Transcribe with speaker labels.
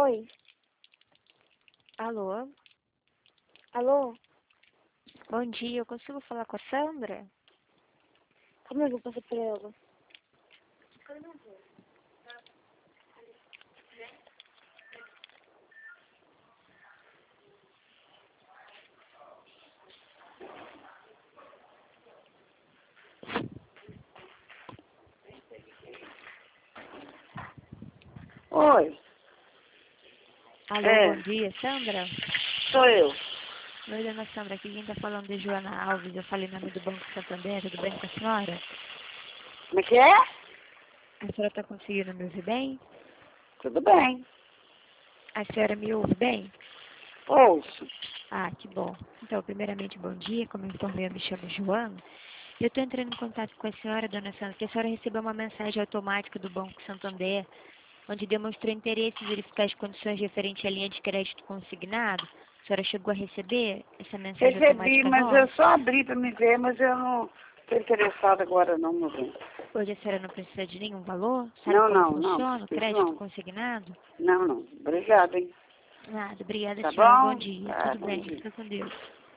Speaker 1: Oi.
Speaker 2: Alô?
Speaker 1: Alô?
Speaker 2: Bom dia, eu consigo falar com a Sandra?
Speaker 1: Como é que eu posso pra ela?
Speaker 3: Oi,
Speaker 2: Alô,
Speaker 3: É.
Speaker 2: bom dia, Sandra?
Speaker 3: sou eu.
Speaker 2: Oi, dona Sandra, aqui quem tá falando é Joana Alves, eu falei em nome do Banco Santander, tudo bem com a senhora?
Speaker 3: Como é que é?
Speaker 2: A senhora tá conseguindo me ouvir bem?
Speaker 3: Tudo bem.
Speaker 2: A senhora me ouve bem?
Speaker 3: Ouço.
Speaker 2: Ah, que bom. Então, primeiramente, bom dia, como eu informei, eu me chamo Joana. Eu estou entrando em contato com a senhora, dona Sandra, que a senhora recebeu uma mensagem automática do Banco Santander, onde demonstrou interesse em verificar as condições referentes à linha de crédito consignado. A senhora chegou a receber essa mensagem
Speaker 3: Recebi,
Speaker 2: automática
Speaker 3: mas eu
Speaker 2: nossa?
Speaker 3: só abri para me ver, mas eu não estou interessada agora não, meu bem.
Speaker 2: Hoje a senhora não precisa de nenhum valor? Sabe
Speaker 3: Não,
Speaker 2: como
Speaker 3: não, não,
Speaker 2: funciona o
Speaker 3: preciso
Speaker 2: crédito
Speaker 3: não.
Speaker 2: consignado?
Speaker 3: Não, não. Obrigada, hein?
Speaker 2: Nada, obrigada,
Speaker 3: Tá
Speaker 2: senhora. Bom
Speaker 3: bom?
Speaker 2: dia.
Speaker 3: Tá,
Speaker 2: Tudo
Speaker 3: bom
Speaker 2: bem.
Speaker 3: dia.
Speaker 2: Fica com Deus.